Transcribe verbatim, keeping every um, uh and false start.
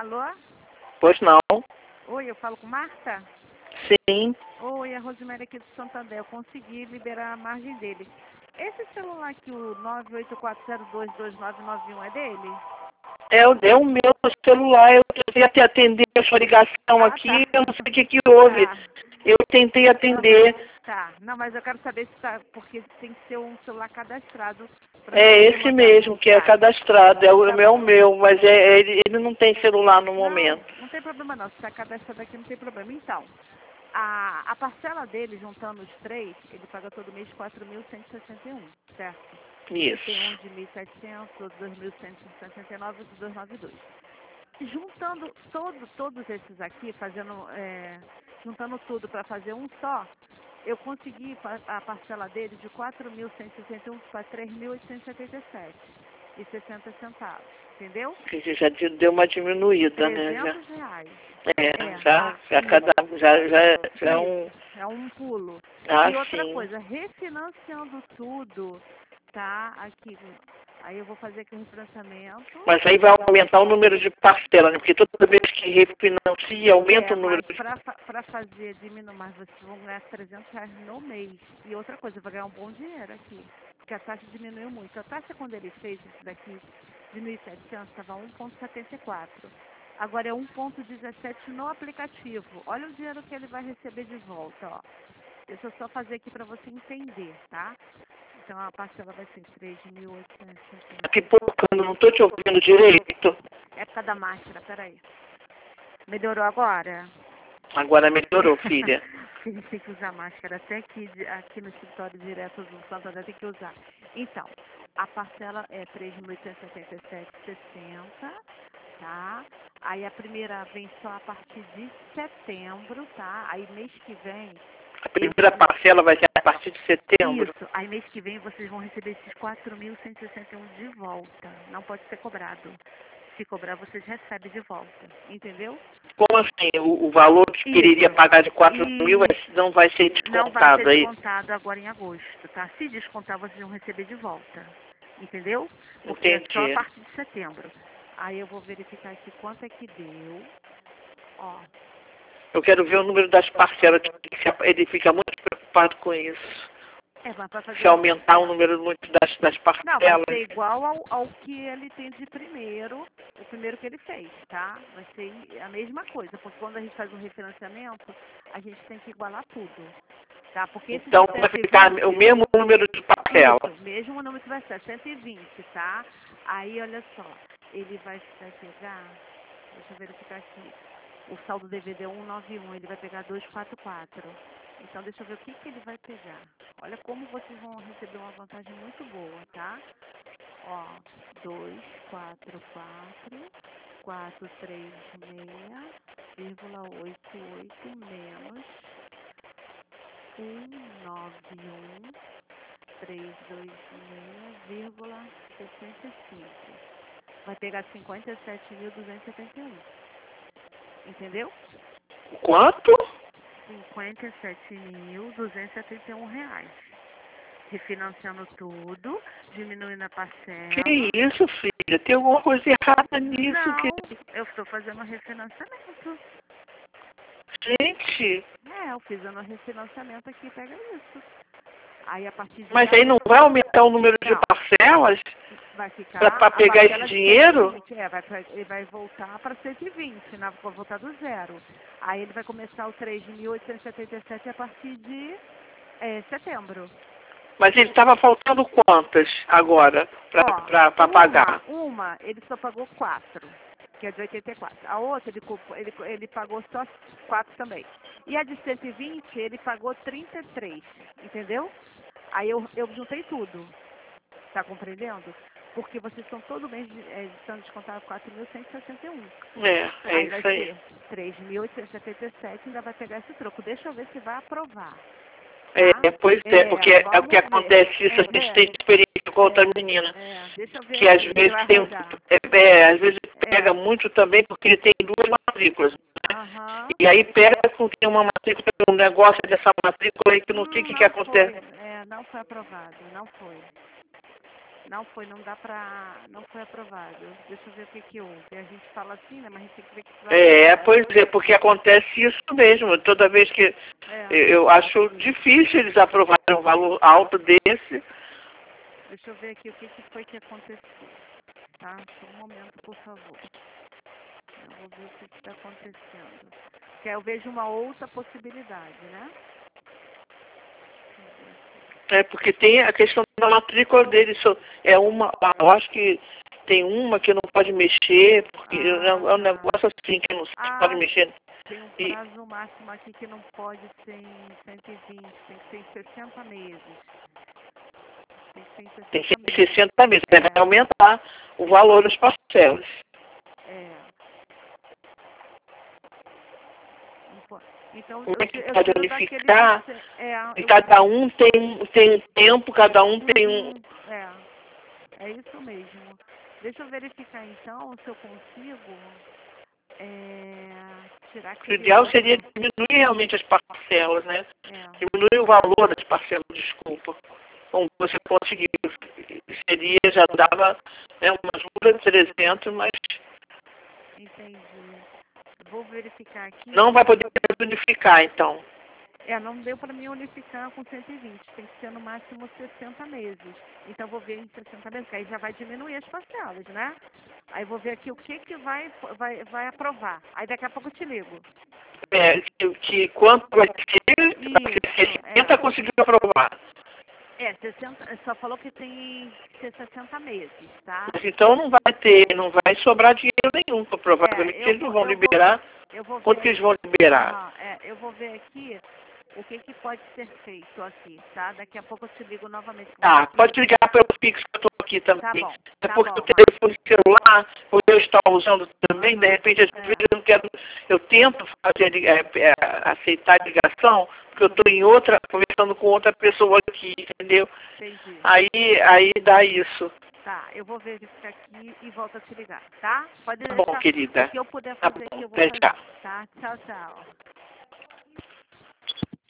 Alô? Pois não. Oi, eu falo com Marta? Sim. Oi, é a Rosemary aqui do Santander. Eu consegui liberar a margem dele. Esse celular aqui, o nove oito quatro zero dois dois nove nove um, é dele? É, o- é o meu celular. Eu tentei até atender a sua ligação Ah, aqui. tá. Eu não sei o que, que houve. Tá. Eu tentei atender. Aham, tá. Não, mas eu quero saber se tá, porque tem que ser um celular cadastrado para É poder esse mandar. mesmo que é Tá. cadastrado. É o, Tá é o bom. meu, mas é, ele, ele não tem celular no Não, momento. não tem problema não. Se está cadastrado aqui, não tem problema. Então, a, a parcela dele, juntando os três, ele paga todo mês quatro mil cento e sessenta e um, certo? Que tem um Isso. de mil e setecentos, outro dois mil cento e sessenta e nove, outro dois mil novecentos e noventa e dois. Juntando todo, todos esses aqui, fazendo, é, juntando tudo para fazer um só, eu consegui pa- a parcela dele de quatro mil cento e sessenta e um para três mil oitocentos e setenta e sete e sessenta centavos, entendeu? Que já de- deu uma diminuída, né? Já. trezentos reais. É, É, já, já cada. Já, já, já é um. isso, é um pulo. Ah, E outra sim. coisa, refinanciando tudo, tá? Aqui, aí eu vou fazer aqui o refinanciamento. Mas aí vai aumentar o número de parcelas, né? Porque toda vez que refinancia, aumenta É, o número mas de. para para fazer diminuir mais, vocês vão ganhar trezentos reais no mês. E outra coisa, vai ganhar um bom dinheiro aqui. Porque a taxa diminuiu muito. A taxa, quando ele fez isso daqui, de mil e setecentos, estava um vírgula setenta e quatro. Agora é um vírgula dezessete no aplicativo. Olha o dinheiro que ele vai receber de volta, ó. Deixa eu só fazer aqui para você entender, tá? Então a parcela vai ser três mil oitocentos e Tá setenta. pipocando, não estou te ouvindo direito. É por causa da máscara, peraí. Melhorou agora? Agora melhorou, filha. Porque a gente tem que usar máscara até aqui, de- aqui no escritório direto do Santander tem que usar. Então, a parcela é três mil oitocentos e setenta e sete reais e sessenta centavos, tá? Aí a primeira vem só a partir de setembro, tá? Aí mês que vem, A primeira esse... parcela vai ser a partir de setembro. Isso, aí mês que vem vocês vão receber esses quatro mil cento e sessenta e um de volta. Não pode ser cobrado. Se cobrar, vocês recebem de volta, entendeu? Como assim? O, o valor que ele iria Isso. pagar de quatro mil vai- E não vai ser não vai ser descontado aí? descontado agora em agosto, tá? Se descontar, vocês vão receber de volta. Entendeu? Porque é só a Entendi. partir de setembro. Aí eu vou verificar aqui quanto é que deu. Ó. Eu quero ver o número das parcelas. Ele fica muito preocupado com isso. É, mas para fazer Se o. aumentar o número muito das, das Não, vai parcelas. ser igual ao, ao que ele tem de primeiro, o primeiro que ele fez, tá? Vai ser a mesma coisa, porque quando a gente faz um refinanciamento, a gente tem que igualar tudo, tá? Porque esse Então de vai ficar o cento e vinte, mesmo número de parcelas. isso, mesmo número que vai ser cento e vinte, tá? Aí, olha só, ele vai, vai pegar, deixa eu verificar aqui, o saldo D V D é cento e noventa e um, ele vai pegar duzentos e quarenta e quatro. Então, deixa eu ver o que, que ele vai pegar. Olha como vocês vão receber uma vantagem muito boa, tá? Ó, dois, quatro, quatro, quatro, três, seis, vírgula oito oito menos um, nove, um, três, dois, seis, vírgula sessenta e cinco. Vai pegar cinquenta e sete mil duzentos e setenta e um. Entendeu? Quanto? cinquenta e sete mil duzentos e setenta e um reais. Refinanciando tudo, diminuindo a parcela. Que isso, filha? Tem alguma coisa errada nisso? Não, Que... eu estou fazendo um refinanciamento. Gente, É, eu fiz um refinanciamento aqui, pega isso. Aí a partir de mas aí não agosto, vai aumentar o número de não, parcelas vai ficar para a pegar esse parcela de dinheiro? cento e vinte. É, vai, pra- ele vai voltar para cento e vinte, né? Vai voltar do zero. Aí ele vai começar o três mil oitocentos e setenta e sete a partir de é, setembro. Mas ele estava faltando quantas agora Ó, para uma, pagar? uma, ele só pagou quatro, que é de oitenta e quatro. A outra, ele, co- ele, ele pagou só quatro também. E a de cento e vinte, ele pagou trinta e três, entendeu? Aí eu, eu juntei tudo, tá compreendendo? Porque vocês estão todo mês é, estão descontados quatro mil cento e sessenta e um. É, é Aí vai isso aí. ser três mil oitocentos e setenta e sete, ainda vai pegar esse troco. Deixa eu ver se vai aprovar, tá? É, pois é, É, porque é, é o que vamos ver. acontece, isso a gente É, tem experiência com outra é, menina. é, deixa eu ver Que às aqui, se vezes vai tem um- rodar. é, é, às vezes pega É, muito também porque ele tem duas matrículas. aham. E aí pega porque uma matrícula, um negócio dessa matrícula aí que não sei o Hum, que, que não foi, acontece. é, não foi aprovado, não foi. Não foi, não dá pra... Não foi aprovado. Deixa eu ver o que que houve. A gente fala assim, né? Mas a gente tem que ver que isso vai É, acontecer. pois é, porque acontece isso mesmo. Toda vez que É. eu, eu acho difícil eles aprovarem um valor alto desse. Deixa eu ver aqui o que que foi que aconteceu. Tá? Só um momento, por favor. Eu vou ver o que está acontecendo. Que aí eu vejo uma outra possibilidade, né? É, porque tem a questão da matrícula deles. só- É uma, eu acho que tem uma que não pode mexer, porque é um é um Ah, tá. negócio assim que não se pode Ah, mexer. tem um E prazo máximo aqui que não pode ser em cento e vinte, tem que ser em sessenta meses. Tem que ser em tem sessenta cento e meses. sessenta meses, né? Vai É, aumentar o valor das parcelas. é. Não po- Então, Como eu, é ti- que eu pode tiro daquele de... unificar? ce- É, E eu... cada um tem, tem um tempo, cada um tem um. Uhum, é, é isso mesmo. Deixa eu verificar então se eu consigo é, tirar O aquele ideal outro. seria diminuir realmente as parcelas, né? É, Diminuir o valor das parcelas, desculpa. Bom, você conseguiu. Seria, já dava né, umas mudas de trezentos, mas entendi. Vou verificar aqui. não vai poder unificar, então. É, não deu para mim unificar com cento e vinte, tem que ser no máximo sessenta meses. Então vou ver em sessenta meses, que aí já vai diminuir as parcelas, né? Aí vou ver aqui o que que vai, vai, vai aprovar. Aí daqui a pouco eu te ligo. É, que, que quanto vai ser, vai Isso, ser sessenta, é. conseguiu aprovar. É, sessenta, só falou que tem que ser sessenta meses, tá? Mas então não vai ter, não vai sobrar dinheiro nenhum, provavelmente É, eu eles não vou, vão eu vou, liberar. eu vou Quanto ver que eles aqui. vão liberar? Aham, é, eu vou ver aqui o que que pode ser feito aqui, tá? Daqui a pouco eu te ligo novamente. Que eu vou ter Tá, que... pode ligar pelo Pix que eu estou aqui Tá também. bom, É tá porque o bom, Márcio. telefone celular, ou eu estou usando também, de Aham, repente, às vezes é, eu não quero, eu tento fazer, é, é, aceitar a ligação, porque eu aham, estou em outra, conversando com outra pessoa aqui, entendeu? entendi. Aí, aí dá isso. Tá, eu vou verificar aqui e volto a te ligar, tá? Pode Tá bom, deixar. O querida. que eu puder Tá fazer aqui bom, eu vou até já. fazer, tá? Tchau, tchau.